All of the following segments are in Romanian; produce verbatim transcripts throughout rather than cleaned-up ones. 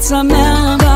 viața mea,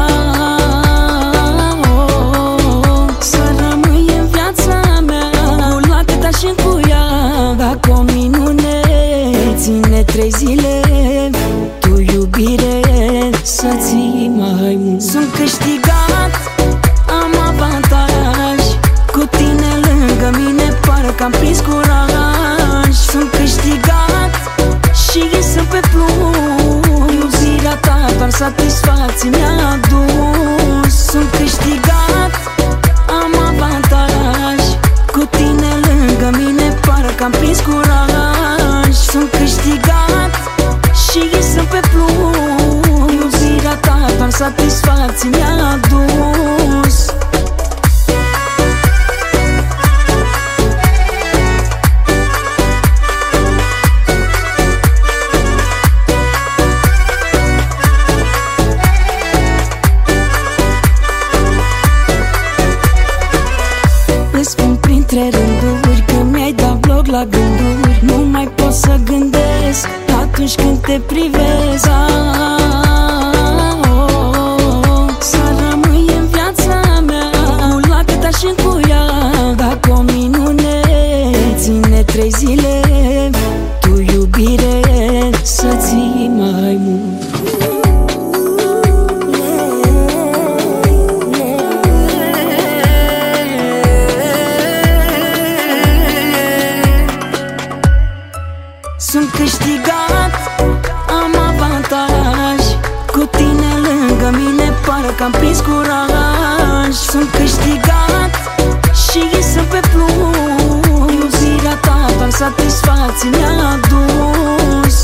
să rămâi în viața mea, cu lacăta și cu ea, dacă o minune ține trei zile, tu iubire să ții mai mult. Sunt câștigat, am avantaj, cu tine lângă mine parcă am prins curaj. Sunt câștigat și sunt pe plus, iubirea ta doar satisfacții mi-a adus. Sunt câștigat, am avantaj, cu tine lângă mine parcă am prins curaj. Sunt câștigat și sunt pe plus, iubirea ta doar satisfacții mi-a adus. Îți spun printre rânduri că mi-ai dat bloc la gânduri. Nu mai pot să gândesc atunci când te privesc. Să rămâi în viața mea, cu lacăta și cu ea, dacă o minune ține trei zile, tu iubire să ții mai mult. Sunt câștigat, am avantaj, cu tine lângă mine parcă am prins curaj. Sunt câștigat și sunt pe plus, iubirea ta doar satisfacții mi-a adus.